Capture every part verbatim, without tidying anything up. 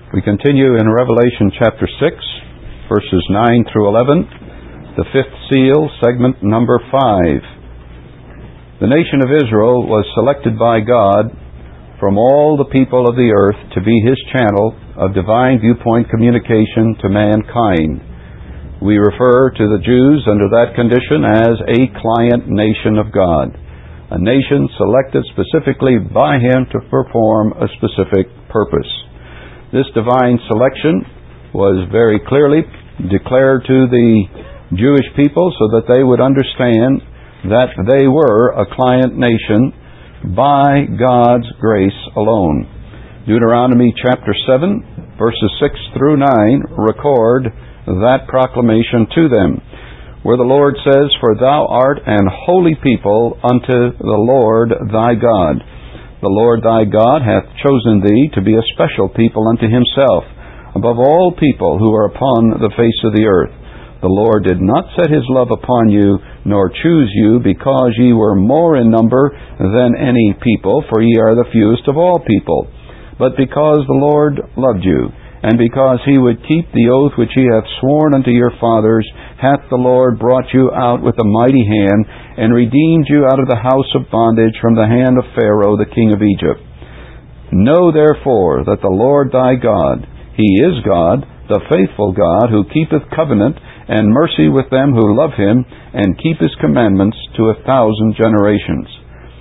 We continue in Revelation chapter six, verses nine through eleven, the fifth seal, segment number five. The nation of Israel was selected by God from all the people of the earth to be His channel of divine viewpoint communication to mankind. We refer to the Jews under that condition as a client nation of God, a nation selected specifically by Him to perform a specific purpose. This divine selection was very clearly declared to the Jewish people so that they would understand that they were a client nation by God's grace alone. Deuteronomy chapter seven, verses six through nine record that proclamation to them, where the Lord says, "For thou art an holy people unto the Lord thy God. The Lord thy God hath chosen thee to be a special people unto Himself, above all people who are upon the face of the earth. The Lord did not set His love upon you, nor choose you, because ye were more in number than any people, for ye are the fewest of all people, but because the Lord loved you, and because He would keep the oath which He hath sworn unto your fathers, hath the Lord brought you out with a mighty hand, and redeemed you out of the house of bondage from the hand of Pharaoh the king of Egypt. Know therefore that the Lord thy God, He is God, the faithful God, who keepeth covenant and mercy with them who love Him, and keep His commandments to a thousand generations."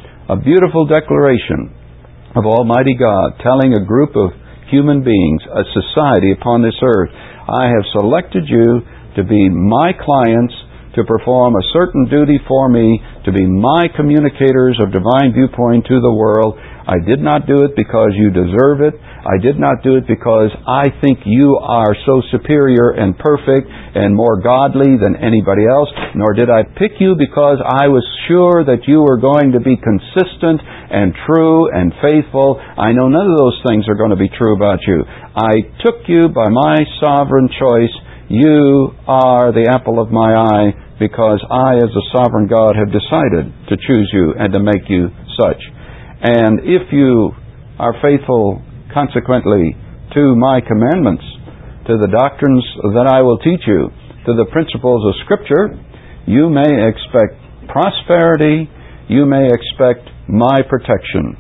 A beautiful declaration of Almighty God telling a group of human beings, a society upon this earth, "I have selected you to be my clients, to perform a certain duty for me, to be my communicators of divine viewpoint to the world. I did not do it because you deserve it. I did not do it because I think you are so superior and perfect and more godly than anybody else, nor did I pick you because I was sure that you were going to be consistent and true and faithful. I know none of those things are going to be true about you. I took you by my sovereign choice. You are the apple of my eye, because I, as a sovereign God, have decided to choose you and to make you such. And if you are faithful, consequently, to my commandments, to the doctrines that I will teach you, to the principles of Scripture, you may expect prosperity, you may expect my protection."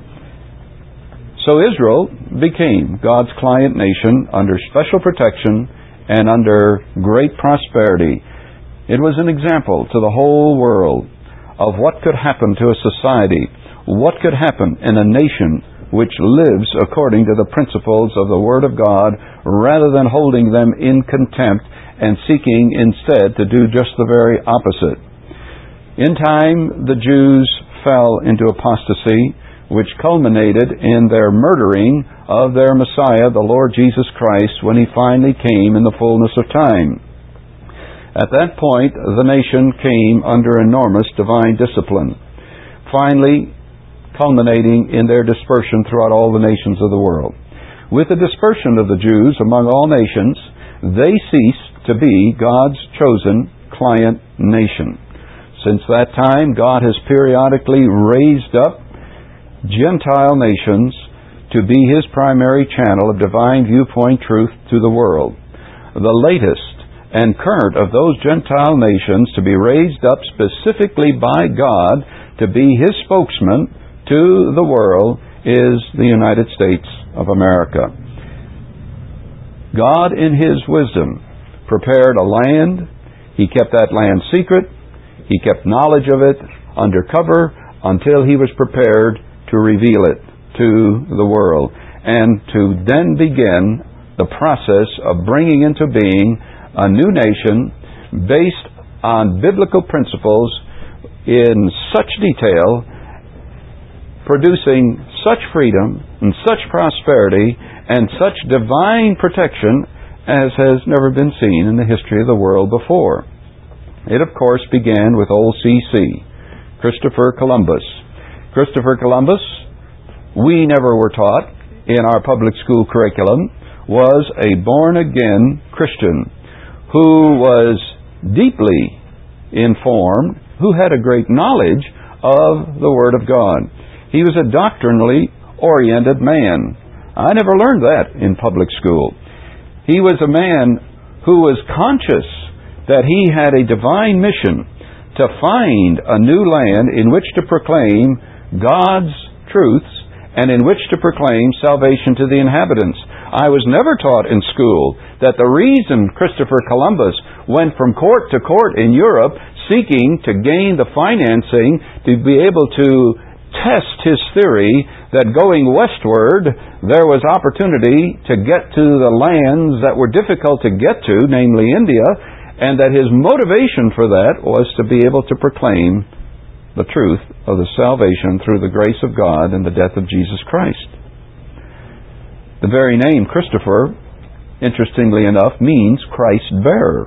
So Israel became God's client nation under special protection and under great prosperity. It was an example to the whole world of what could happen to a society, what could happen in a nation which lives according to the principles of the Word of God, rather than holding them in contempt and seeking instead to do just the very opposite. In time, the Jews fell into apostasy, which culminated in their murdering of their Messiah, the Lord Jesus Christ, when He finally came in the fullness of time. At that point, the nation came under enormous divine discipline, finally culminating in their dispersion throughout all the nations of the world. With the dispersion of the Jews among all nations, they ceased to be God's chosen client nation. Since that time, God has periodically raised up Gentile nations to be His primary channel of divine viewpoint truth to the world. The latest and current of those Gentile nations to be raised up specifically by God to be His spokesman to the world is the United States of America. God, in His wisdom, prepared a land. He kept that land secret. He kept knowledge of it undercover until He was prepared to reveal it to the world, and to then begin the process of bringing into being a new nation based on biblical principles in such detail, producing such freedom and such prosperity and such divine protection as has never been seen in the history of the world before. It, of course, began with old C C, Christopher Columbus. Christopher Columbus, we never were taught in our public school curriculum, was a born-again Christian who was deeply informed, who had a great knowledge of the Word of God. He was a doctrinally oriented man, I never learned that in public school. He was a man who was conscious that he had a divine mission to find a new land in which to proclaim God's truths and in which to proclaim salvation to the inhabitants. I was never taught in school that the reason Christopher Columbus went from court to court in Europe seeking to gain the financing to be able to test his theory that going westward there was opportunity to get to the lands that were difficult to get to, namely India, and that his motivation for that was to be able to proclaim the truth of the salvation through the grace of God and the death of Jesus Christ. The very name Christopher, interestingly enough, means Christ bearer.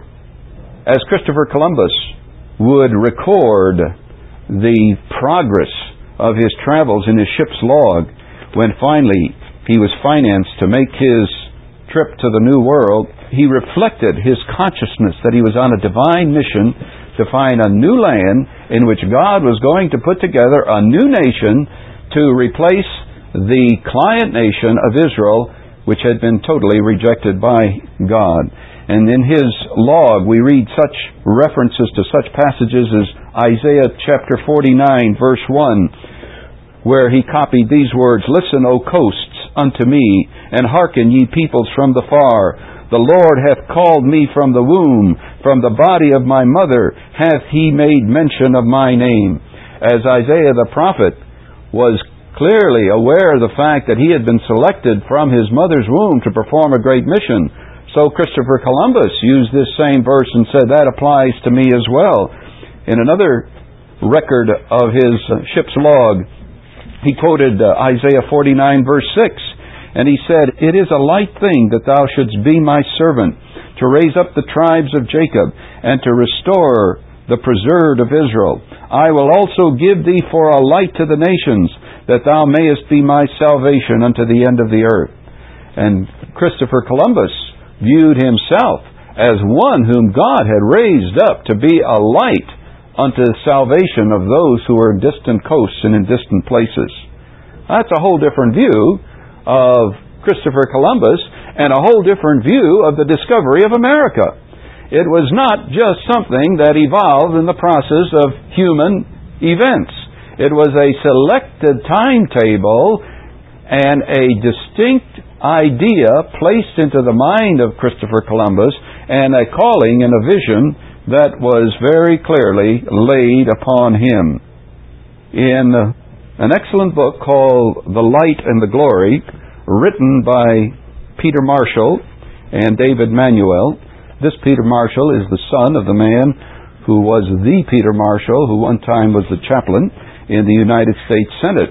As Christopher Columbus would record the progress of his travels in his ship's log, when finally he was financed to make his trip to the New World, he reflected his consciousness that he was on a divine mission to find a new land in which God was going to put together a new nation to replace the client nation of Israel, which had been totally rejected by God. And in his log we read such references to such passages as Isaiah chapter forty-nine verse one, where he copied these words, "Listen, O coasts, unto me, and hearken, ye peoples from the far. The Lord hath called me from the womb, from the body of my mother hath he made mention of my name." As Isaiah the prophet was clearly aware of the fact that he had been selected from his mother's womb to perform a great mission, so Christopher Columbus used this same verse and said, that applies to me as well. In another record of his ship's log, he quoted uh, Isaiah forty-nine verse six, and he said, "It is a light thing that thou shouldst be my servant, to raise up the tribes of Jacob, and to restore the preserved of Israel. I will also give thee for a light to the nations, that thou mayest be my salvation unto the end of the earth." And Christopher Columbus viewed himself as one whom God had raised up to be a light unto the salvation of those who were in distant coasts and in distant places. That's a whole different view of Christopher Columbus and a whole different view of the discovery of America. It was not just something that evolved in the process of human events. It was a selected timetable and a distinct idea placed into the mind of Christopher Columbus, and a calling and a vision that was very clearly laid upon him. In an excellent book called The Light and the Glory, written by Peter Marshall and David Manuel. This Peter Marshall is the son of the man who was the Peter Marshall, who one time was the chaplain in the United States Senate.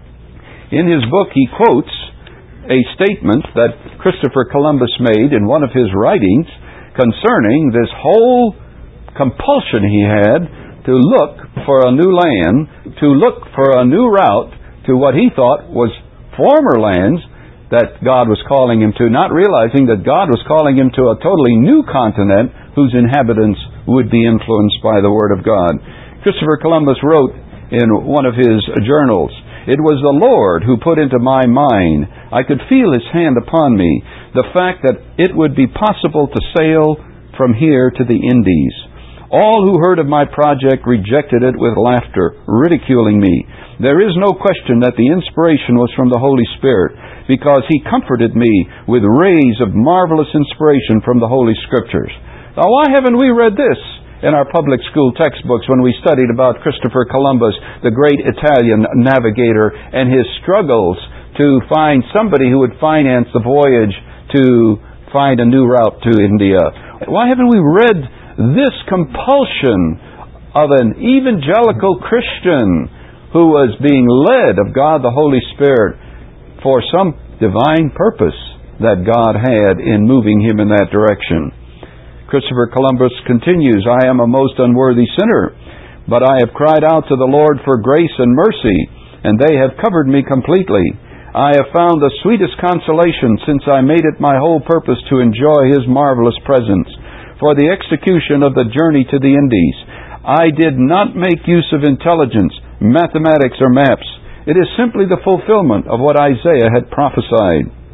In his book, he quotes a statement that Christopher Columbus made in one of his writings concerning this whole compulsion he had to look for a new land, to look for a new route to what he thought was former lands that God was calling him to, not realizing that God was calling him to a totally new continent whose inhabitants would be influenced by the Word of God. Christopher Columbus wrote in one of his journals, "It was the Lord who put into my mind, I could feel His hand upon me, the fact that it would be possible to sail from here to the Indies. All who heard of my project rejected it with laughter, ridiculing me. There is no question that the inspiration was from the Holy Spirit, because He comforted me with rays of marvelous inspiration from the Holy Scriptures." Now, why haven't we read this in our public school textbooks when we studied about Christopher Columbus, the great Italian navigator, and his struggles to find somebody who would finance the voyage to find a new route to India? Why haven't we read this compulsion of an evangelical Christian who was being led of God the Holy Spirit for some divine purpose that God had in moving him in that direction? Christopher Columbus continues, "I am a most unworthy sinner, but I have cried out to the Lord for grace and mercy, and they have covered me completely. I have found the sweetest consolation, since I made it my whole purpose to enjoy His marvelous presence, for the execution of the journey to the Indies. I did not make use of intelligence, mathematics, or maps. It is simply the fulfillment of what Isaiah had prophesied.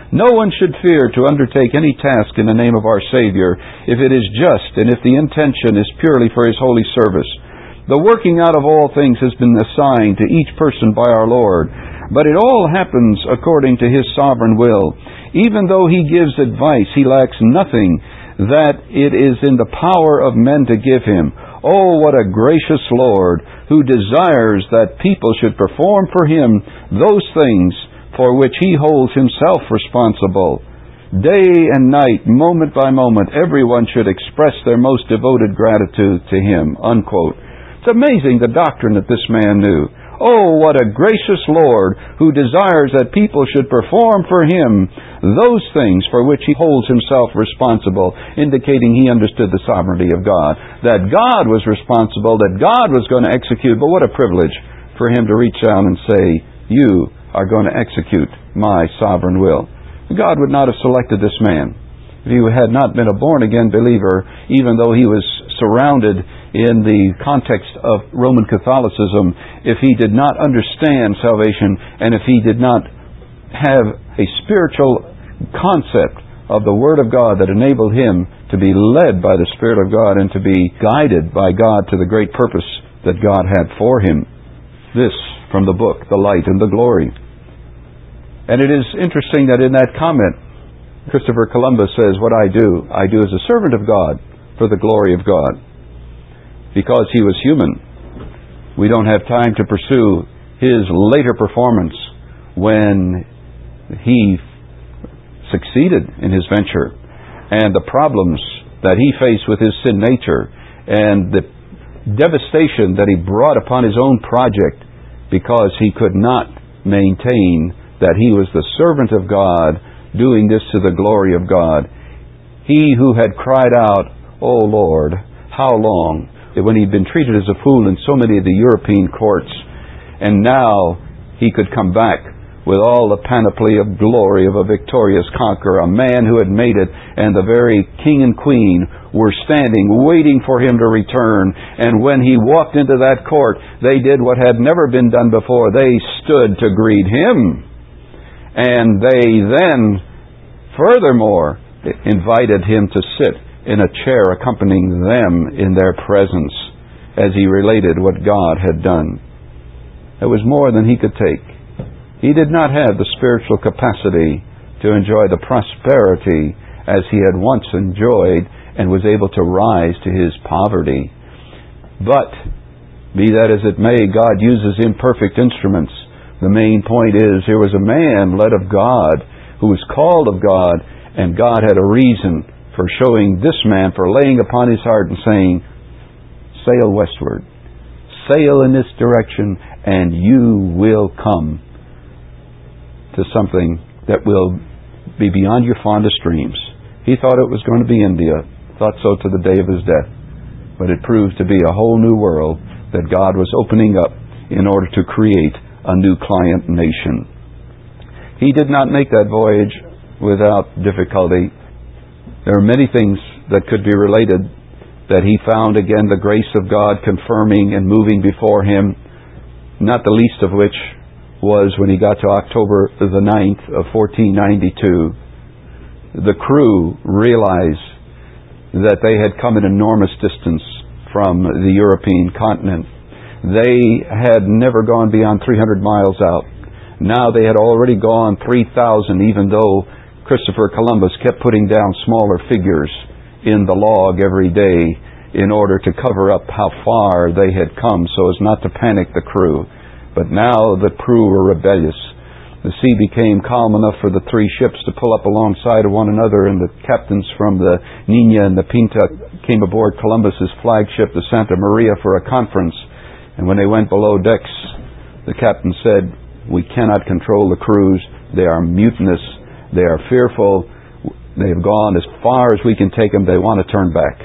No one should fear to undertake any task in the name of our Savior if it is just and if the intention is purely for His holy service. The working out of all things has been assigned to each person by our Lord, but it all happens according to His sovereign will. Even though He gives advice, He lacks nothing that it is in the power of men to give Him. Oh, what a gracious Lord, who desires that people should perform for Him those things for which He holds Himself responsible. Day and night, moment by moment, everyone should express their most devoted gratitude to Him." Unquote. It's amazing the doctrine that this man knew. Oh, what a gracious Lord, who desires that people should perform for Him those things for which He holds Himself responsible, indicating he understood the sovereignty of God, that God was responsible, that God was going to execute. But what a privilege for him to reach down and say, "You are going to execute my sovereign will." God would not have selected this man if he had not been a born-again believer, even though he was surrounded in the context of Roman Catholicism, if he did not understand salvation and if he did not have a spiritual concept of the Word of God that enabled him to be led by the Spirit of God and to be guided by God to the great purpose that God had for him. This from the book, The Light and the Glory. And it is interesting that in that comment, Christopher Columbus says, "What I do, I do as a servant of God for the glory of God." Because he was human, we don't have time to pursue his later performance when he succeeded in his venture, and the problems that he faced with his sin nature, and the devastation that he brought upon his own project because he could not maintain that he was the servant of God doing this to the glory of God. He who had cried out, "O Lord, how long?" when he'd been treated as a fool in so many of the European courts, and now he could come back with all the panoply of glory of a victorious conqueror, a man who had made it, and the very king and queen were standing waiting for him to return. And when he walked into that court, they did what had never been done before. They stood to greet him. And they then, furthermore, invited him to sit in a chair accompanying them in their presence as he related what God had done. It was more than he could take. He did not have the spiritual capacity to enjoy the prosperity as he had once enjoyed and was able to rise to his poverty. But, be that as it may, God uses imperfect instruments. The main point is, here was a man led of God, who was called of God, and God had a reason for showing this man, for laying upon his heart and saying, "Sail westward, sail in this direction, and you will come to something that will be beyond your fondest dreams." He thought it was going to be India, thought so to the day of his death, but it proved to be a whole new world that God was opening up in order to create a new client nation. He did not make that voyage without difficulty. There are many things that could be related that he found, again, the grace of God confirming and moving before him, not the least of which was when he got to October the ninth of fourteen ninety-two. The crew realized that they had come an enormous distance from the European continent. They had never gone beyond three hundred miles out. Now they had already gone three thousand, even though Christopher Columbus kept putting down smaller figures in the log every day in order to cover up how far they had come so as not to panic the crew. But now the crew were rebellious. The sea became calm enough for the three ships to pull up alongside of one another, and the captains from the Nina and the Pinta came aboard Columbus's flagship, the Santa Maria, for a conference. And when they went below decks, the captain said, "We cannot control the crews. They are mutinous. They are fearful. They have gone as far as we can take them. They want to turn back."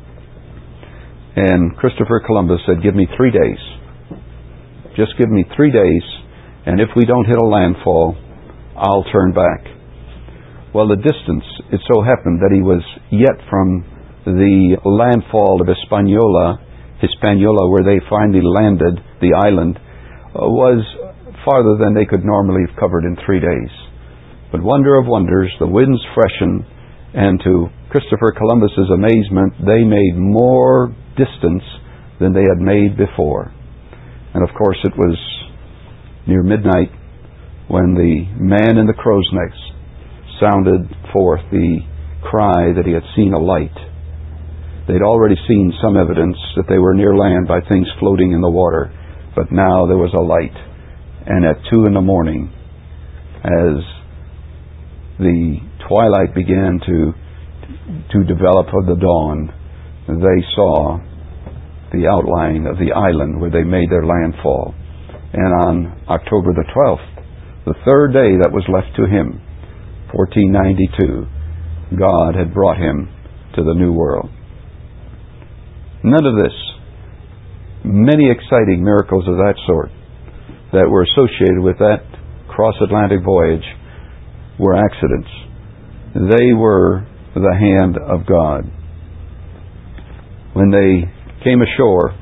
And Christopher Columbus said, "Give me three days. Just give me three days, and if we don't hit a landfall, I'll turn back." Well, the distance, it so happened that he was yet from the landfall of Hispaniola, Hispaniola, where they finally landed, the island, uh, was farther than they could normally have covered in three days. But wonder of wonders, the winds freshened, and to Christopher Columbus's amazement, they made more distance than they had made before. And of course it was near midnight when the man in the crow's nest sounded forth the cry that he had seen a light. They'd already seen some evidence that they were near land by things floating in the water, but now there was a light. And at two in the morning, as the twilight began to to develop of the dawn, they saw the outline of the island where they made their landfall. And on October the twelfth, the third day that was left to him, fourteen ninety-two, God had brought him to the New World. None of this, many exciting miracles of that sort that were associated with that cross-Atlantic voyage, were accidents. They were the hand of God. When they came ashore,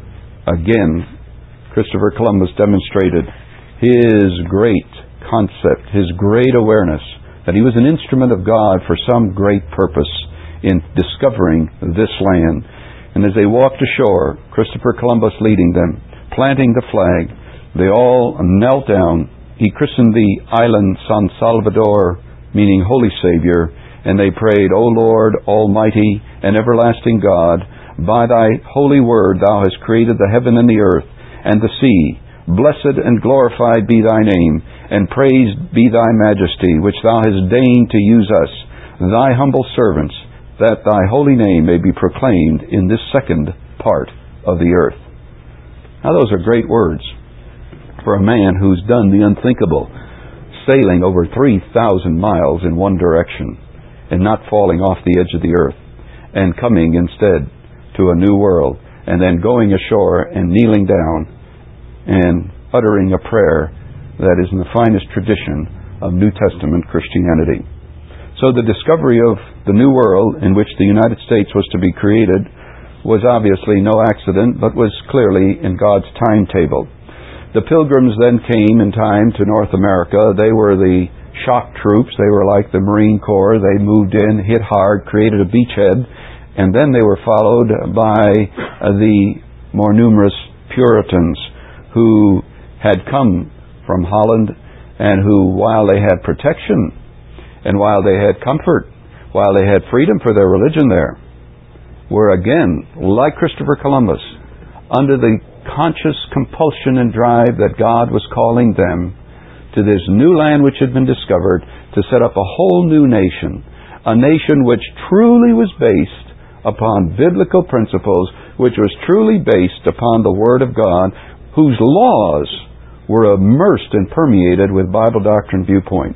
again, Christopher Columbus demonstrated his great concept, his great awareness that he was an instrument of God for some great purpose in discovering this land. And as they walked ashore, Christopher Columbus leading them, planting the flag, they all knelt down. He christened the island San Salvador, meaning Holy Savior, and they prayed, O Lord, Almighty and everlasting God, by thy holy word thou hast created the heaven and the earth and the sea. Blessed and glorified be thy name, and praised be thy majesty, which thou hast deigned to use us, thy humble servants, that thy holy name may be proclaimed in this second part of the earth. Now those are great words for a man who's done the unthinkable, sailing over three thousand miles in one direction and not falling off the edge of the earth, and coming instead to a new world, and then going ashore and kneeling down and uttering a prayer that is in the finest tradition of New Testament Christianity. So the discovery of the New World in which the United States was to be created was obviously no accident, but was clearly in God's timetable. The Pilgrims then came in time to North America. They were the shock troops. They were like the Marine Corps. They moved in, hit hard, created a beachhead, and then they were followed by uh, the more numerous Puritans who had come from Holland, and who, while they had protection and while they had comfort, while they had freedom for their religion there, were again, like Christopher Columbus, under the conscious compulsion and drive that God was calling them to this new land which had been discovered, to set up a whole new nation, a nation which truly was based upon biblical principles, which was truly based upon the Word of God, whose laws were immersed and permeated with Bible doctrine viewpoint.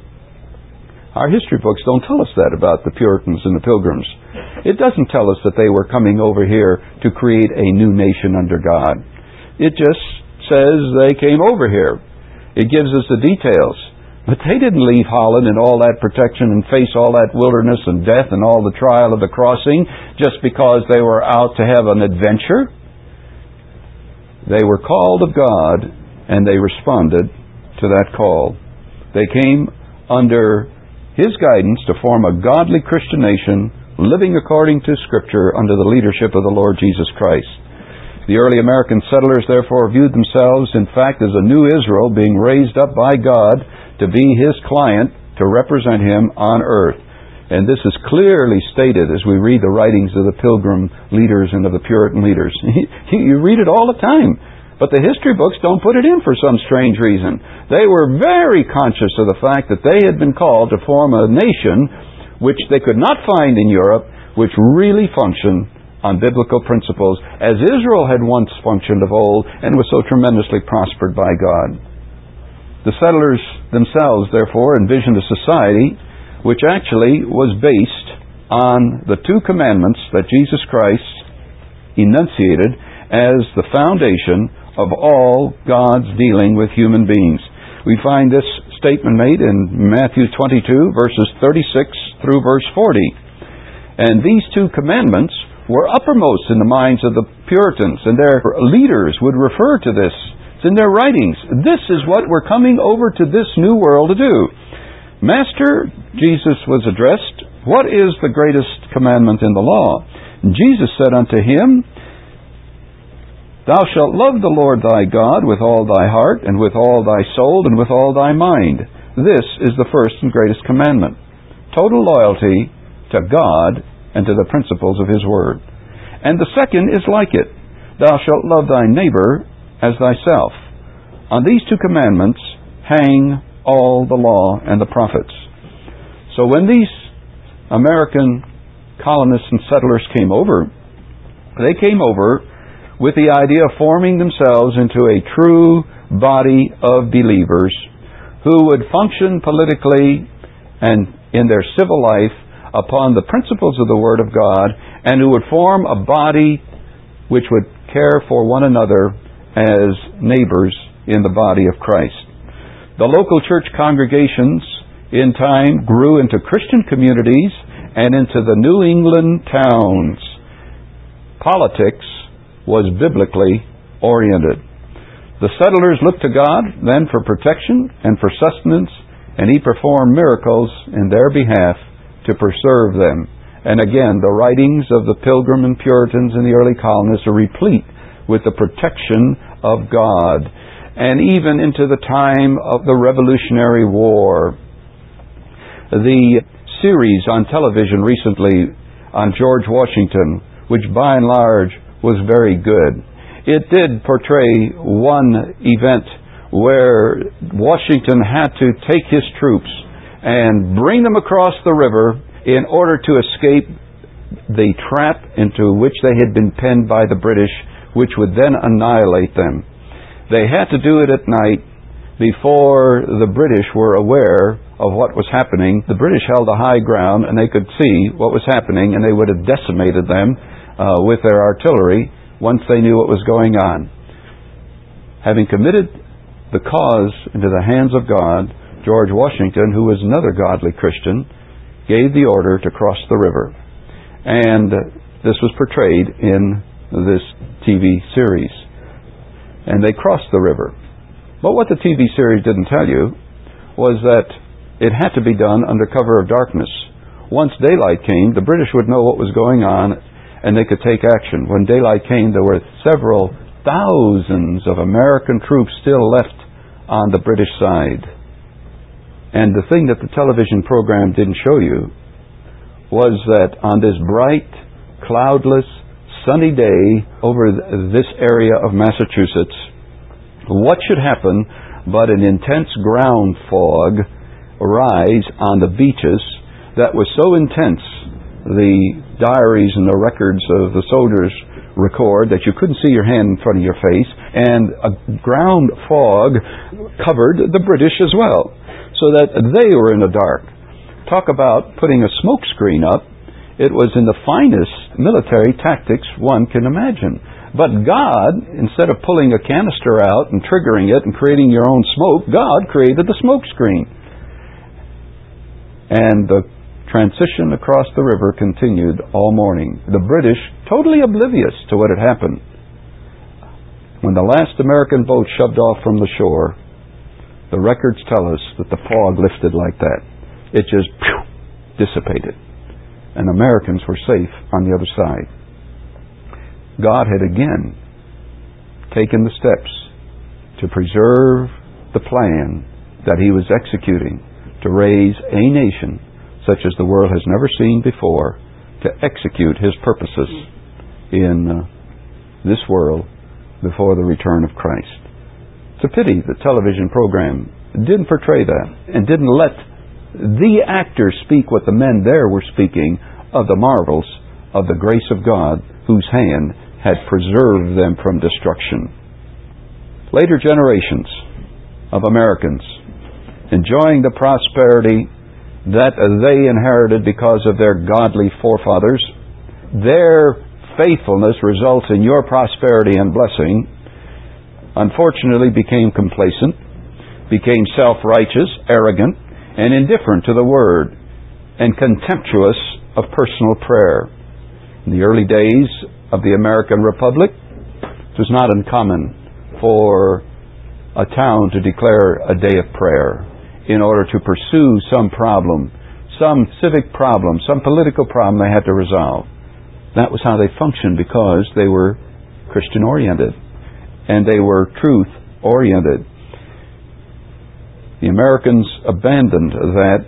Our history books don't tell us that about the Puritans and the Pilgrims. It doesn't tell us that they were coming over here to create a new nation under God. It just says they came over here. It gives us the details. But they didn't leave Holland and all that protection and face all that wilderness and death and all the trial of the crossing just because they were out to have an adventure. They were called of God, and they responded to that call. They came under His guidance to form a godly Christian nation, living according to Scripture under the leadership of the Lord Jesus Christ. The early American settlers therefore viewed themselves, in fact, as a new Israel being raised up by God to be His client, to represent Him on earth. And this is clearly stated as we read the writings of the Pilgrim leaders and of the Puritan leaders. You read it all the time. But the history books don't put it in for some strange reason. They were very conscious of the fact that they had been called to form a nation which they could not find in Europe, which really functioned on biblical principles, as Israel had once functioned of old and was so tremendously prospered by God. The settlers themselves, therefore, envisioned a society which actually was based on the two commandments that Jesus Christ enunciated as the foundation of all God's dealing with human beings. We find this statement made in Matthew twenty-two, verses thirty-six through verse forty. And these two commandments were uppermost in the minds of the Puritans, and their leaders would refer to this. It's in their writings. This is what we're coming over to this new world to do. Master, Jesus was addressed, what is the greatest commandment in the law? And Jesus said unto him, Thou shalt love the Lord thy God with all thy heart, and with all thy soul, and with all thy mind. This is the first and greatest commandment. Total loyalty to God and to the principles of His Word. And the second is like it. Thou shalt love thy neighbor as thyself. On these two commandments hang all the law and the prophets. So when these American colonists and settlers came over, they came over with the idea of forming themselves into a true body of believers who would function politically and in their civil life upon the principles of the Word of God, and who would form a body which would care for one another as neighbors in the body of Christ. The local church congregations in time grew into Christian communities and into the New England towns. Politics was biblically oriented. The settlers looked to God then for protection and for sustenance, and He performed miracles in their behalf to preserve them. And again, the writings of the Pilgrim and Puritans and the early colonists are replete with the protection of God. And even into the time of the Revolutionary War. The series on television recently on George Washington, which by and large was very good. It did portray one event where Washington had to take his troops and bring them across the river in order to escape the trap into which they had been penned by the British, which would then annihilate them. They had to do it at night before the British were aware of what was happening. The British held a high ground and they could see what was happening, and they would have decimated them uh, with their artillery once they knew what was going on. Having committed the cause into the hands of God, George Washington, who was another godly Christian, gave the order to cross the river. And this was portrayed in this T V series. And they crossed the river. But what the T V series didn't tell you was that it had to be done under cover of darkness. Once daylight came, the British would know what was going on, and they could take action. When daylight came, there were several thousands of American troops still left on the British side. And the thing that the television program didn't show you was that on this bright, cloudless, sunny day over this area of Massachusetts, what should happen but an intense ground fog rise on the beaches that was so intense the diaries and the records of the soldiers record that you couldn't see your hand in front of your face, and a ground fog covered the British as well, so that they were in the dark. Talk about putting a smoke screen up. It was in the finest military tactics one can imagine. But God, instead of pulling a canister out and triggering it and creating your own smoke, God created the smoke screen. And the transition across the river continued all morning. The British, totally oblivious to what had happened. When the last American boat shoved off from the shore, the records tell us that the fog lifted like that. It just phew, dissipated. And Americans were safe on the other side. God had again taken the steps to preserve the plan that He was executing to raise a nation such as the world has never seen before, to execute His purposes in uh, this world before the return of Christ. It's a pity the television program didn't portray that and didn't let the actors speak what the men there were speaking of the marvels of the grace of God, whose hand had preserved them from destruction. Later generations of Americans, enjoying the prosperity that they inherited because of their godly forefathers, their faithfulness results in your prosperity and blessing, unfortunately became complacent, became self-righteous, arrogant, and indifferent to the Word, and contemptuous of personal prayer. In the early days of the American Republic, it was not uncommon for a town to declare a day of prayer. in order to pursue some problem, some civic problem, some political problem they had to resolve. That was how they functioned, because they were Christian-oriented and they were truth-oriented. The Americans abandoned that,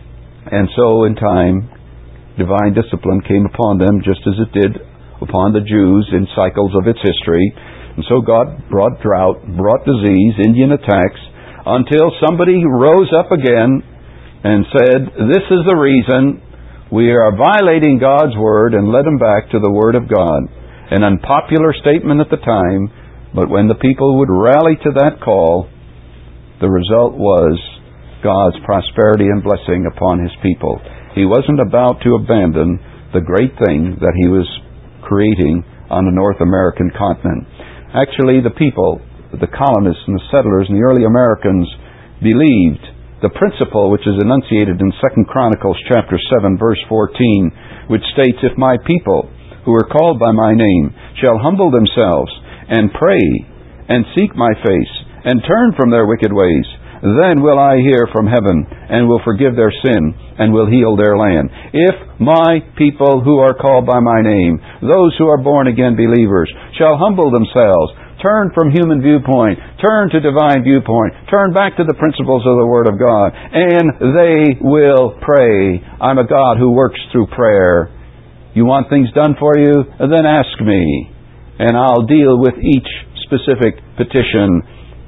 and so in time, divine discipline came upon them just as it did upon the Jews in cycles of its history. And so God brought drought, brought disease, Indian attacks, until somebody rose up again and said, this is the reason we are violating God's Word, and led them back to the Word of God. An unpopular statement at the time, but when the people would rally to that call, the result was God's prosperity and blessing upon His people. He wasn't about to abandon the great thing that He was creating on the North American continent. Actually, the people, the colonists and the settlers and the early Americans believed the principle which is enunciated in Second Chronicles chapter seven, verse fourteen, which states, if my people, who are called by my name, shall humble themselves and pray and seek my face and turn from their wicked ways, then will I hear from heaven and will forgive their sin and will heal their land. If my people who are called by my name, those who are born again believers, shall humble themselves, turn from human viewpoint, turn to divine viewpoint, turn back to the principles of the Word of God, and they will pray. I'm a God who works through prayer. You want things done for you? Then ask me, and I'll deal with each specific petition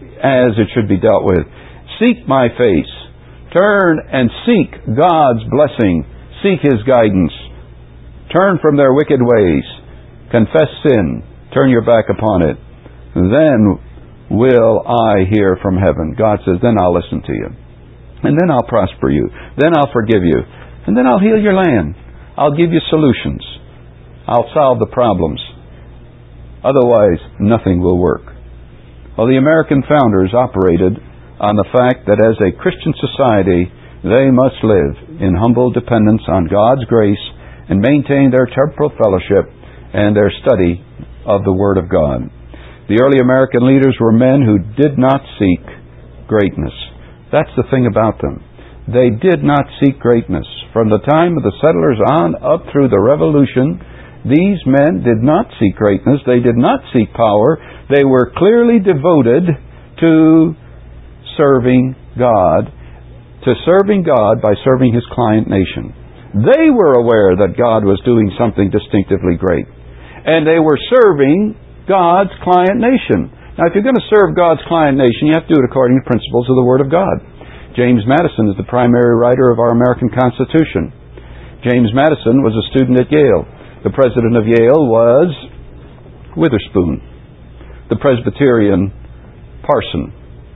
as it should be dealt with. Seek my face. Turn and seek God's blessing. Seek His guidance. Turn from their wicked ways. Confess sin. Turn your back upon it. Then will I hear from heaven. God says, then I'll listen to you. And then I'll prosper you. Then I'll forgive you. And then I'll heal your land. I'll give you solutions. I'll solve the problems. Otherwise, nothing will work. Well, the American founders operated on the fact that as a Christian society, they must live in humble dependence on God's grace and maintain their temporal fellowship and their study of the Word of God. The early American leaders were men who did not seek greatness. That's the thing about them. They did not seek greatness. From the time of the settlers on up through the Revolution, these men did not seek greatness. They did not seek power. They were clearly devoted to serving God, to serving God by serving His client nation. They were aware that God was doing something distinctively great. And they were serving God's client nation. Now, if you're going to serve God's client nation, you have to do it according to principles of the Word of God. James Madison is the primary writer of our American Constitution. James Madison was a student at Yale. The president of Yale was Witherspoon, the Presbyterian parson.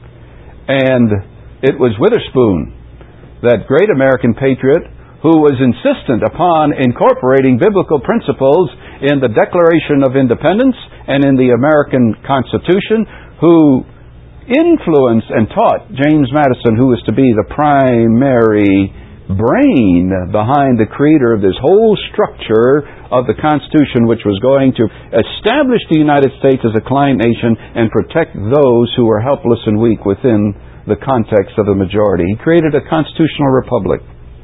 And it was Witherspoon, that great American patriot, who was insistent upon incorporating biblical principles in the Declaration of Independence and in the American Constitution, who influenced and taught James Madison, who was to be the primary brain behind the creator of this whole structure of the Constitution, which was going to establish the United States as a client nation and protect those who were helpless and weak within the context of the majority. He created a constitutional republic.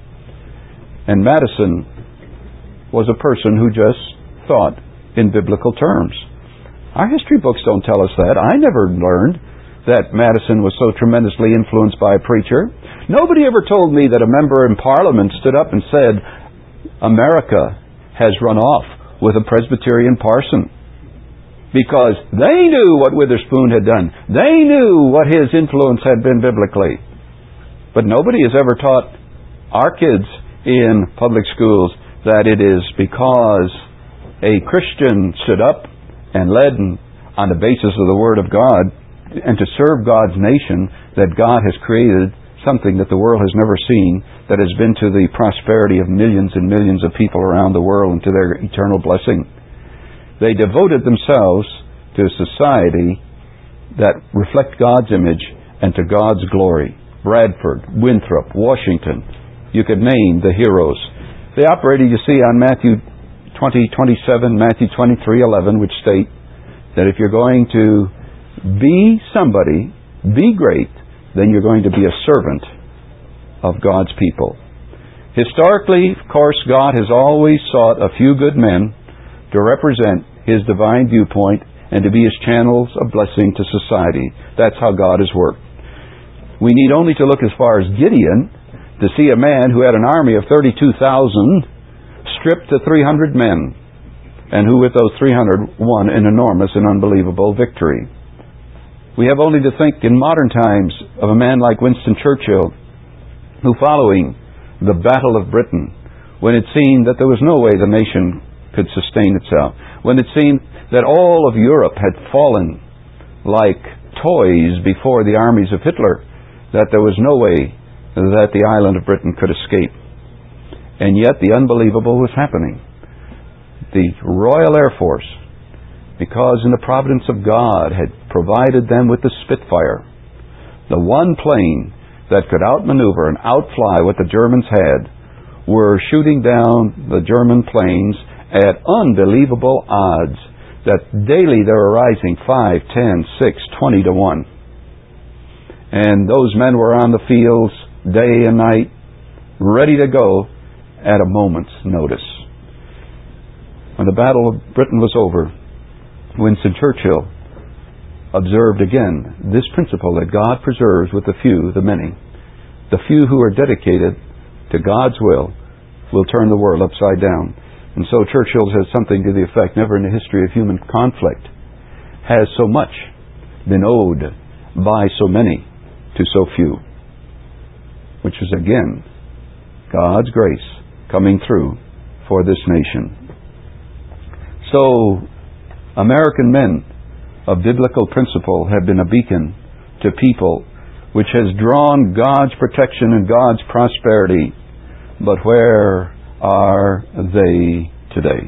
And Madison was a person who just thought in biblical terms. Our history books don't tell us that. I never learned that Madison was so tremendously influenced by a preacher. Nobody ever told me that a member in Parliament stood up and said, America has run off with a Presbyterian parson. Because they knew what Witherspoon had done. They knew what his influence had been biblically. But nobody has ever taught our kids in public schools that it is because a Christian stood up and led on the basis of the Word of God and to serve God's nation, that God has created something that the world has never seen, that has been to the prosperity of millions and millions of people around the world and to their eternal blessing. They devoted themselves to a society that reflect God's image and to God's glory. Bradford, Winthrop, Washington, you could name the heroes. They operated, you see, on Matthew twenty twenty-seven, Matthew twenty-three eleven, which state that if you're going to be somebody, be great, then you're going to be a servant of God's people. Historically, of course, God has always sought a few good men to represent His divine viewpoint and to be His channels of blessing to society. That's how God has worked. We need only to look as far as Gideon to see a man who had an army of thirty-two thousand stripped to three hundred men, and who with those three hundred won an enormous and unbelievable victory. We have only to think in modern times of a man like Winston Churchill, who following the Battle of Britain, when it seemed that there was no way the nation could sustain itself, when it seemed that all of Europe had fallen like toys before the armies of Hitler, that there was no way that the island of Britain could escape. And yet the unbelievable was happening. The Royal Air Force, because in the providence of God had provided them with the Spitfire, the one plane that could outmaneuver and outfly what the Germans had, were shooting down the German planes at unbelievable odds, that daily they were rising five, ten, six, twenty to one. And those men were on the fields day and night, ready to go at a moment's notice. When the Battle of Britain was over, Winston Churchill observed again this principle that God preserves with the few the many. The few who are dedicated to God's will will turn the world upside down. And so Churchill says something to the effect, never in the history of human conflict has so much been owed by so many to so few. Which is again God's grace coming through for this nation. So, American men of biblical principle have been a beacon to people which has drawn God's protection and God's prosperity. But where are they today?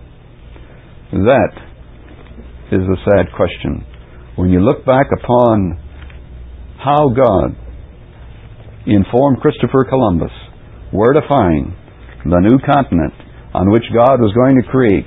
That is a sad question. When you look back upon how God informed Christopher Columbus where to find the new continent on which God was going to create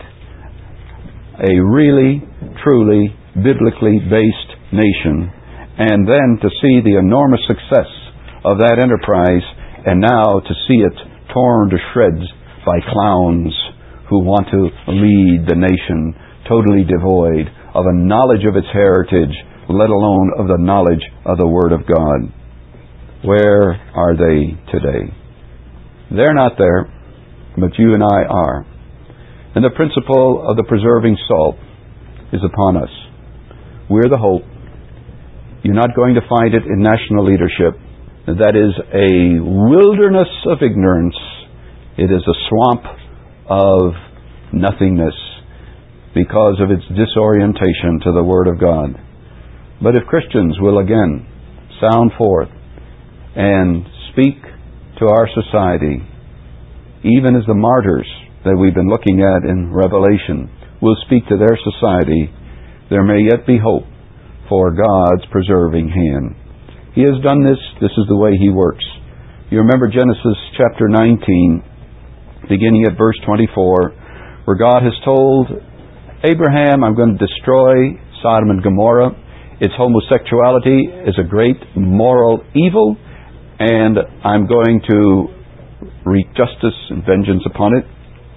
a really, truly, biblically based nation, and then to see the enormous success of that enterprise, and now to see it torn to shreds by clowns who want to lead the nation totally devoid of a knowledge of its heritage, let alone of the knowledge of the Word of God. Where are they today? They're not there, but you and I are. And the principle of the preserving salt is upon us. We're the hope. You're not going to find it in national leadership. That is a wilderness of ignorance. It is a swamp of nothingness because of its disorientation to the Word of God. But if Christians will again sound forth and speak to our society, even as the martyrs that we've been looking at in Revelation will speak to their society, there may yet be hope for God's preserving hand. He has done this. This is the way He works. You remember Genesis chapter nineteen, beginning at verse twenty-four, where God has told Abraham, I'm going to destroy Sodom and Gomorrah. Its homosexuality is a great moral evil, and I'm going to wreak justice and vengeance upon it.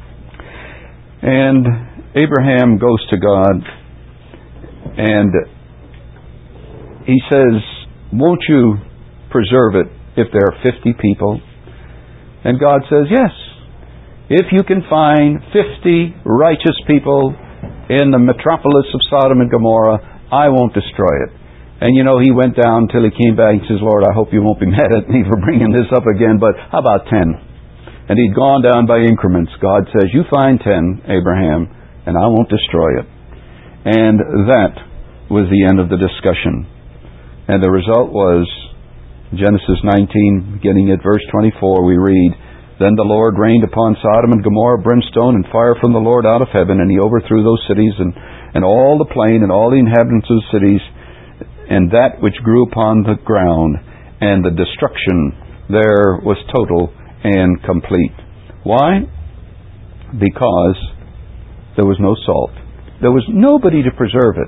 And Abraham goes to God, and he says, won't you preserve it if there are fifty people? And God says, yes. If you can find fifty righteous people in the metropolis of Sodom and Gomorrah, I won't destroy it. And you know, he went down till he came back and says, Lord, I hope you won't be mad at me for bringing this up again, but how about ten? And he'd gone down by increments. God says, you find ten, Abraham, and I won't destroy it. And that was the end of the discussion. And the result was, Genesis nineteen, beginning at verse twenty-four, we read, Then the Lord rained upon Sodom and Gomorrah brimstone and fire from the Lord out of heaven, and He overthrew those cities, and, and all the plain, and all the inhabitants of the cities, and that which grew upon the ground, and the destruction there was total and complete. Why? Because there was no salt. There was nobody to preserve it.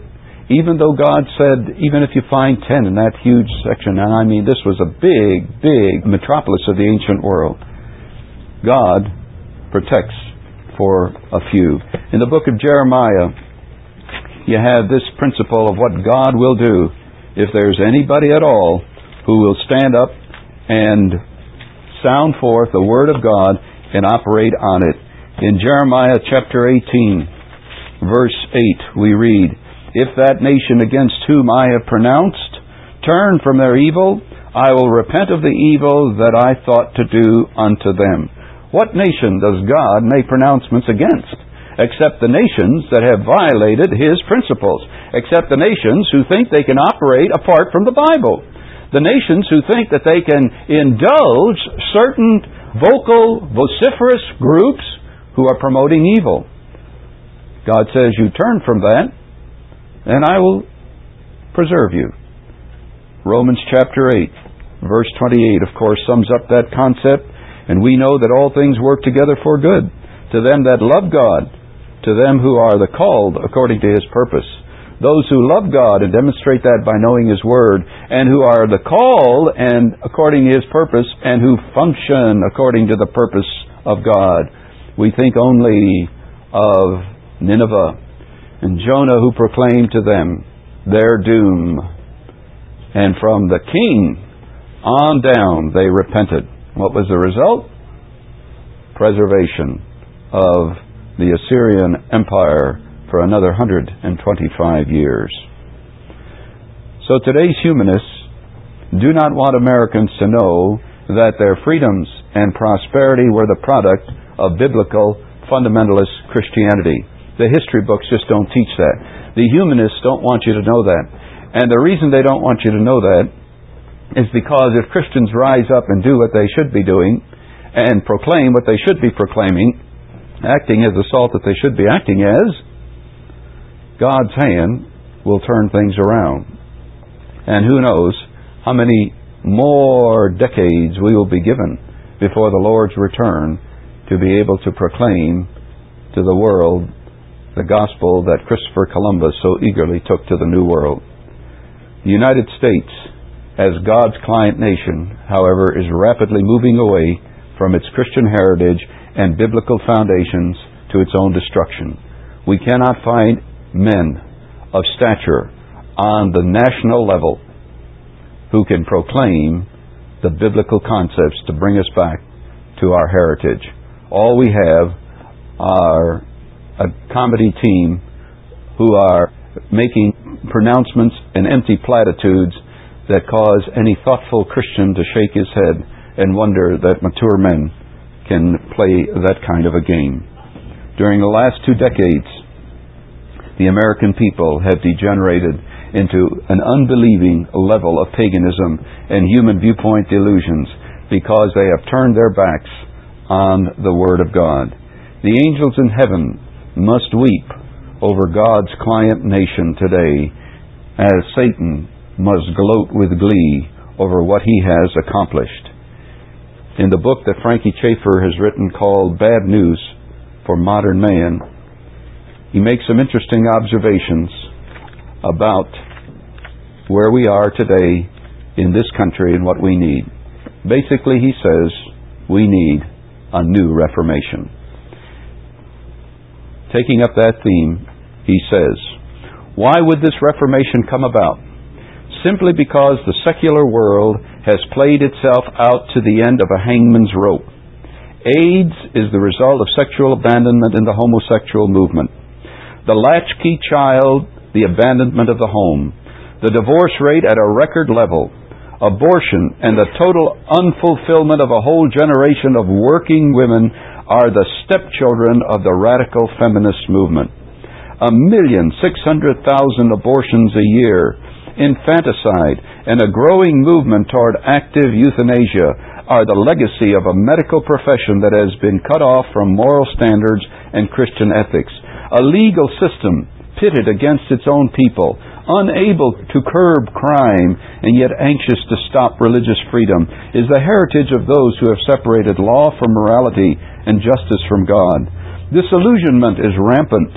Even though God said, even if you find ten in that huge section, and I mean this was a big, big metropolis of the ancient world, God protects for a few. In the book of Jeremiah, you have this principle of what God will do if there's anybody at all who will stand up and sound forth the Word of God and operate on it. In Jeremiah chapter eighteen, verse eight, we read, "If that nation against whom I have pronounced turn from their evil, I will repent of the evil that I thought to do unto them." What nation does God make pronouncements against? Except the nations that have violated His principles. Except the nations who think they can operate apart from the Bible. The nations who think that they can indulge certain vocal, vociferous groups who are promoting evil. God says, you turn from that, and I will preserve you. Romans chapter eight, verse twenty-eight, of course, sums up that concept, and we know that all things work together for good, to them that love God, to them who are the called according to His purpose. Those who love God and demonstrate that by knowing His Word, and who are the called and according to His purpose, and who function according to the purpose of God. We think only of Nineveh and Jonah, who proclaimed to them their doom. And from the king on down they repented. What was the result? Preservation of the Assyrian Empire for another one hundred twenty-five years. So today's humanists do not want Americans to know that their freedoms and prosperity were the product of biblical fundamentalist Christianity. The history books just don't teach that. The humanists don't want you to know that. And the reason they don't want you to know that is because if Christians rise up and do what they should be doing and proclaim what they should be proclaiming, acting as the salt that they should be acting as, God's hand will turn things around. And who knows how many more decades we will be given before the Lord's return to be able to proclaim to the world the gospel that Christopher Columbus so eagerly took to the New World. The United States, as God's client nation, however, is rapidly moving away from its Christian heritage and biblical foundations to its own destruction. We cannot find men of stature on the national level who can proclaim the biblical concepts to bring us back to our heritage. All we have are a comedy team who are making pronouncements and empty platitudes that cause any thoughtful Christian to shake his head and wonder that mature men can play that kind of a game. During the last two decades, the American people have degenerated into an unbelieving level of paganism and human viewpoint delusions because they have turned their backs on the Word of God. The angels in heaven must weep over God's client nation today, as Satan must gloat with glee over what he has accomplished. In the book that Frankie Schaeffer has written called Bad News for Modern Man, he makes some interesting observations about where we are today in this country and what we need. Basically, he says, we need a new Reformation. Taking up that theme, he says, why would this Reformation come about? Simply because the secular world has played itself out to the end of a hangman's rope. AIDS is the result of sexual abandonment in the homosexual movement. The latchkey child, the abandonment of the home. The divorce rate at a record level. Abortion and the total unfulfillment of a whole generation of working women are the stepchildren of the radical feminist movement. A million six hundred thousand abortions a year, infanticide, and a growing movement toward active euthanasia are the legacy of a medical profession that has been cut off from moral standards and Christian ethics. A legal system pitted against its own people, unable to curb crime and yet anxious to stop religious freedom, is the heritage of those who have separated law from morality and justice from God. Disillusionment is rampant.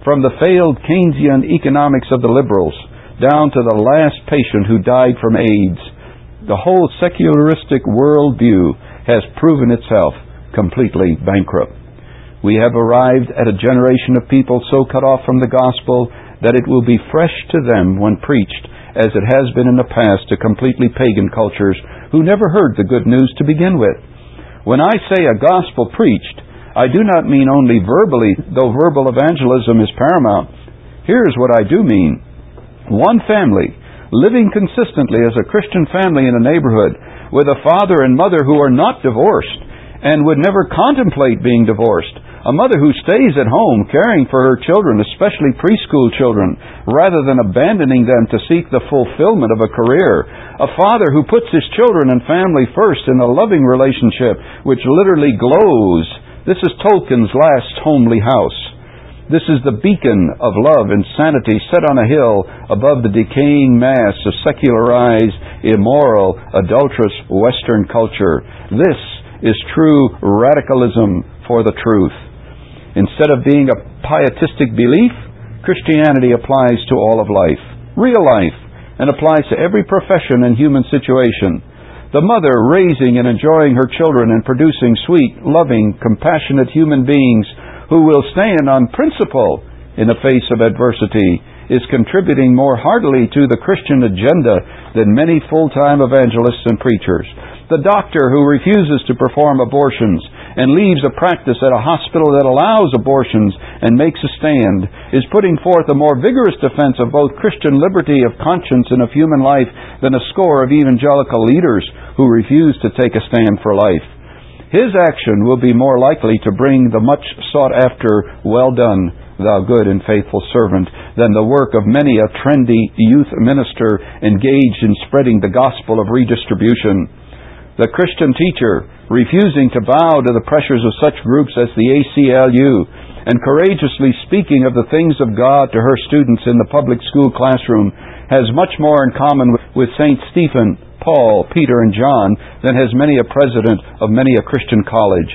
from the failed Keynesian economics of the liberals down to the last patient who died from AIDS. The whole secularistic worldview has proven itself completely bankrupt. We have arrived at a generation of people so cut off from the gospel that it will be fresh to them when preached, as it has been in the past to completely pagan cultures who never heard the good news to begin with. When I say a gospel preached, I do not mean only verbally, though verbal evangelism is paramount. Here's what I do mean. One family, living consistently as a Christian family in a neighborhood, with a father and mother who are not divorced and would never contemplate being divorced. A mother who stays at home caring for her children, especially preschool children, rather than abandoning them to seek the fulfillment of a career. A father who puts his children and family first in a loving relationship which literally glows. This is Tolkien's last homely house. This is the beacon of love and sanity set on a hill above the decaying mass of secularized, immoral, adulterous Western culture. This is true radicalism for the truth. Instead of being a pietistic belief, Christianity applies to all of life, real life, and applies to every profession and human situation. The mother raising and enjoying her children and producing sweet, loving, compassionate human beings who will stand on principle in the face of adversity is contributing more heartily to the Christian agenda than many full-time evangelists and preachers. The doctor who refuses to perform abortions and leaves a practice at a hospital that allows abortions and makes a stand is putting forth a more vigorous defense of both Christian liberty of conscience and of human life than a score of evangelical leaders who refuse to take a stand for life. His action will be more likely to bring the much sought after, "Well done, thou good and faithful servant," than the work of many a trendy youth minister engaged in spreading the gospel of redistribution. The Christian teacher, refusing to bow to the pressures of such groups as the A C L U, and courageously speaking of the things of God to her students in the public school classroom, has much more in common with Saint Stephen, Paul, Peter, and John than has many a president of many a Christian college.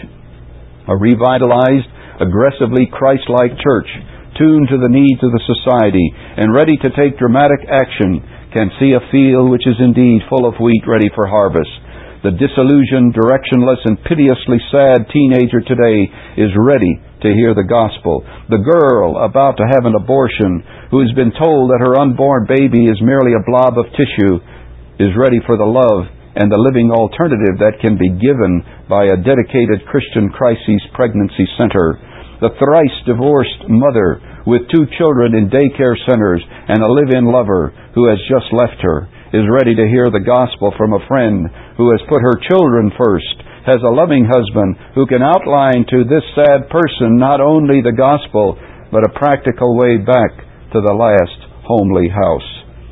A revitalized, aggressively Christ-like church, tuned to the needs of the society and ready to take dramatic action, can see a field which is indeed full of wheat ready for harvest. The disillusioned, directionless, and piteously sad teenager today is ready to hear the gospel. The girl about to have an abortion, who has been told that her unborn baby is merely a blob of tissue, is ready for the love and the living alternative that can be given by a dedicated Christian crisis pregnancy center. The thrice divorced mother with two children in daycare centers and a live-in lover who has just left her is ready to hear the gospel from a friend who has put her children first, has a loving husband who can outline to this sad person not only the gospel, but a practical way back to the last homely house.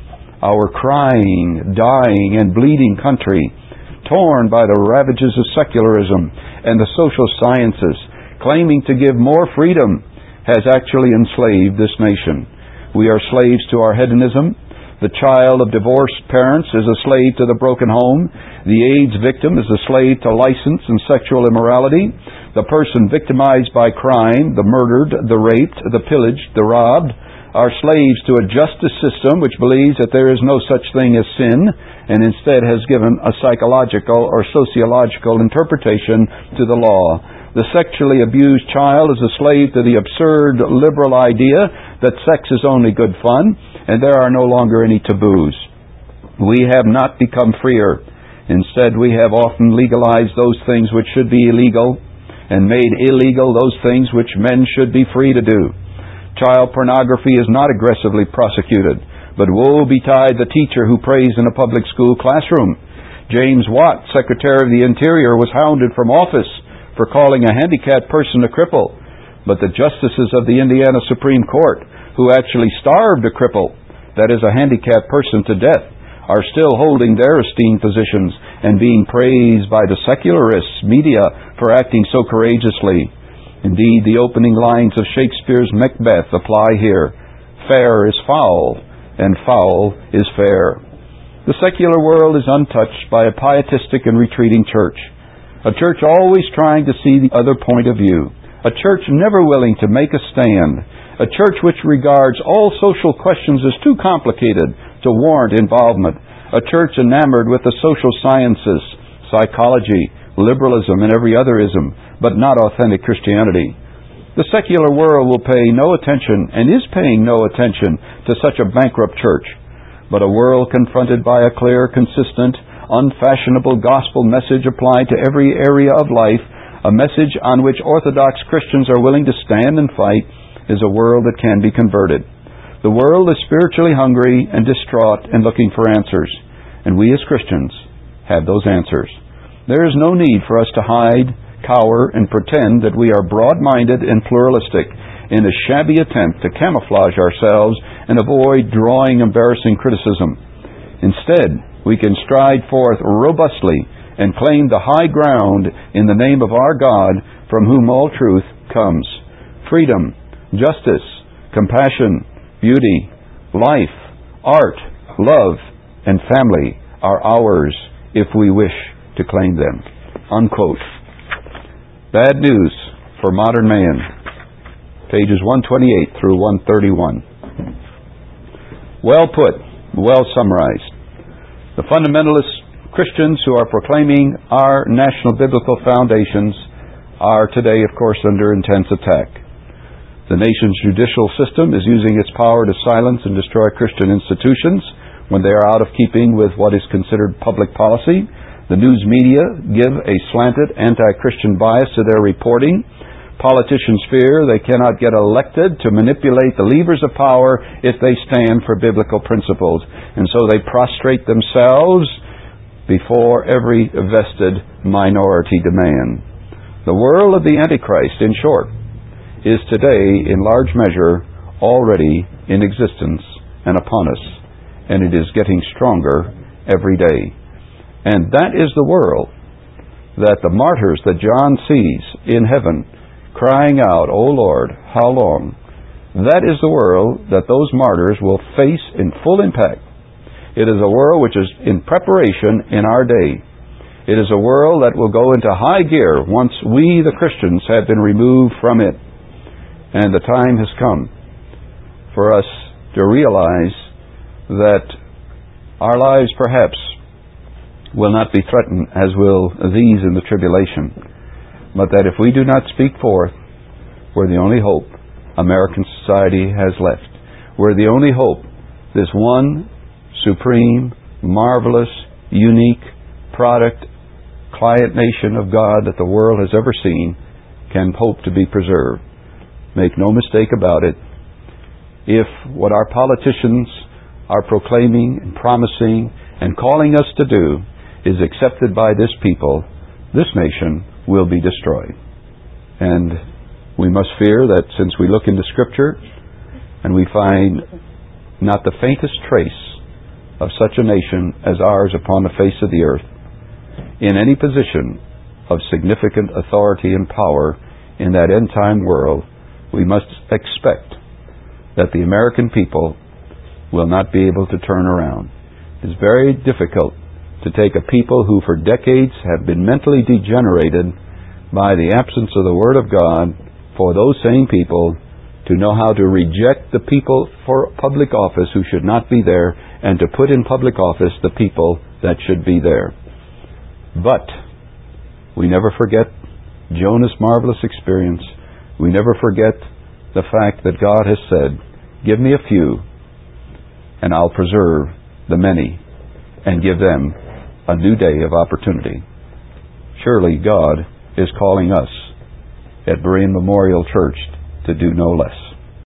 Our crying, dying, and bleeding country, torn by the ravages of secularism and the social sciences, claiming to give more freedom, has actually enslaved this nation. We are slaves to our hedonism. The child of divorced parents is a slave to the broken home. The AIDS victim is a slave to license and sexual immorality. The person victimized by crime, the murdered, the raped, the pillaged, the robbed, are slaves to a justice system which believes that there is no such thing as sin and instead has given a psychological or sociological interpretation to the law. The sexually abused child is a slave to the absurd liberal idea that sex is only good fun and there are no longer any taboos. We have not become freer. Instead, we have often legalized those things which should be illegal and made illegal those things which men should be free to do. Child pornography is not aggressively prosecuted, but woe betide the teacher who prays in a public school classroom. James Watt, Secretary of the Interior, was hounded from office for calling a handicapped person a cripple, but the justices of the Indiana Supreme Court, who actually starved a cripple, that is a handicapped person, to death, are still holding their esteemed positions and being praised by the secularists, media, for acting so courageously. Indeed, the opening lines of Shakespeare's Macbeth apply here. Fair is foul, and foul is fair. The secular world is untouched by a pietistic and retreating church. A church always trying to see the other point of view. A church never willing to make a stand A church which regards all social questions as too complicated to warrant involvement. A church enamored with the social sciences, psychology, liberalism, and every other ism, but not authentic Christianity. The secular world will pay no attention, and is paying no attention, to such a bankrupt church. But a world confronted by a clear, consistent, unfashionable gospel message applied to every area of life, a message on which Orthodox Christians are willing to stand and fight, is a world that can be converted. The world is spiritually hungry and distraught and looking for answers, and we as Christians have those answers. There is no need for us to hide, cower, and pretend that we are broad-minded and pluralistic in a shabby attempt to camouflage ourselves and avoid drawing embarrassing criticism. Instead, we can stride forth robustly and claim the high ground in the name of our God, from whom all truth comes. Freedom, justice, compassion, beauty, life, art, love, and family are ours if we wish to claim them. Unquote. Bad news for modern man. Pages one twenty-eight through one thirty-one. Well put, well summarized. The fundamentalist Christians who are proclaiming our national biblical foundations are today, of course, under intense attack. The nation's judicial system is using its power to silence and destroy Christian institutions when they are out of keeping with what is considered public policy. The news media give a slanted anti-Christian bias to their reporting. Politicians fear they cannot get elected to manipulate the levers of power if they stand for biblical principles, and so they prostrate themselves before every vested minority demand. The world of the Antichrist, in short, is today in large measure already in existence and upon us, and it is getting stronger every day. And that is the world that the martyrs that John sees in heaven crying out, "O Lord, how long?" That is the world that those martyrs will face in full impact. It is a world which is in preparation in our day. It is a world that will go into high gear once we, the Christians, have been removed from it. And the time has come for us to realize that our lives perhaps will not be threatened as will these in the tribulation, but that if we do not speak forth, we're the only hope American society has left. We're the only hope this one supreme, marvelous, unique product, client nation of God that the world has ever seen can hope to be preserved. Make no mistake about it. If what our politicians are proclaiming and promising and calling us to do is accepted by this people, this nation will be destroyed. And we must fear that since we look into Scripture and we find not the faintest trace of such a nation as ours upon the face of the earth, in any position of significant authority and power in that end-time world, we must expect that the American people will not be able to turn around. It is very difficult to take a people who for decades have been mentally degenerated by the absence of the Word of God, for those same people to know how to reject the people for public office who should not be there, and to put in public office the people that should be there. But we never forget Jonah's marvelous experience. We never forget the fact that God has said, "Give me a few, and I'll preserve the many, and give them a new day of opportunity." Surely God is calling us at Berean Memorial Church to do no less.